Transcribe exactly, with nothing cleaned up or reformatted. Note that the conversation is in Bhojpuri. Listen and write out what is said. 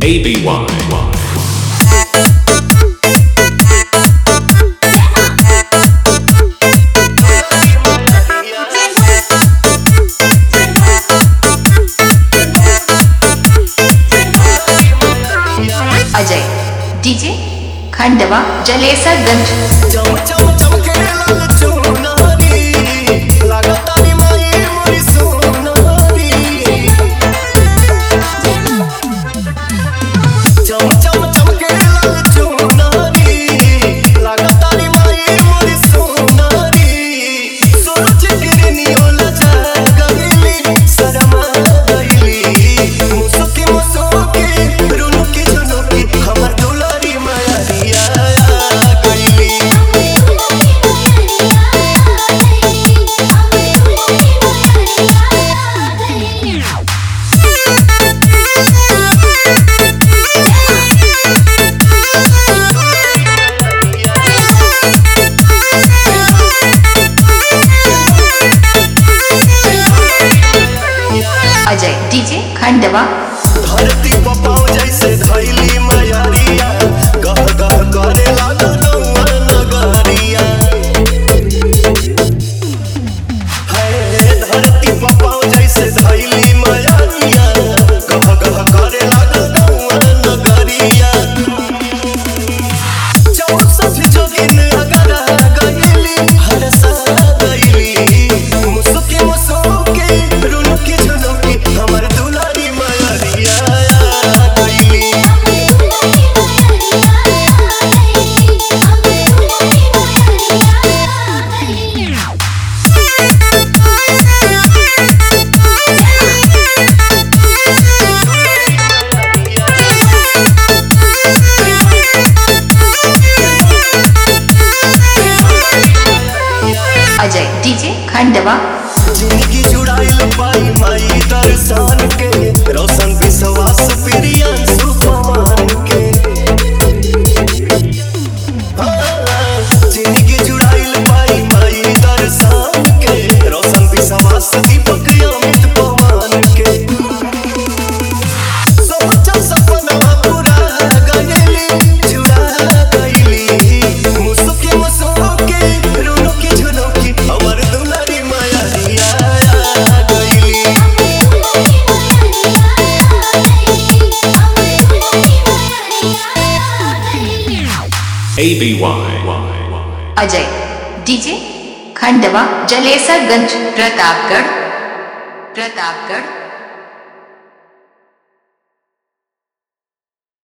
A B Y. Ajay DJ Khandwa Jalesarganj. Ajay DJ Khandwa. धरती पपाओ जैसे धैली मयारिया गह गह करे लागल गौआ नगरिया। हे धरती पपाओ जैसे धैली मयारिया गह गह करे लागल गौआ नगरिया। चौसठ जोगिन अगरा गइली हरसा गइली मुसुके मुसुके रुनुकी झुनुकी हमर दुलारी मयरिया गइली। अजय डीजे खंडवा। जिंदगी जुड़ाइल पाई माई दर्शन के रोशन विश्वास प्रियन सुपमान के। जिंदगी जुड़ाइल पाई माई दर्शन के रोशन विश्वास दीपक अमित पवन के। सोचा सपना पूरा गइली जुड़ा गइली मुसुके मुसुके रुनुकी झुनुकी हमर दुलारी मयरिया गइली। A B Y. Ajay DJ Khandwa Jalesarganj Pratapgarh Pratapgarh.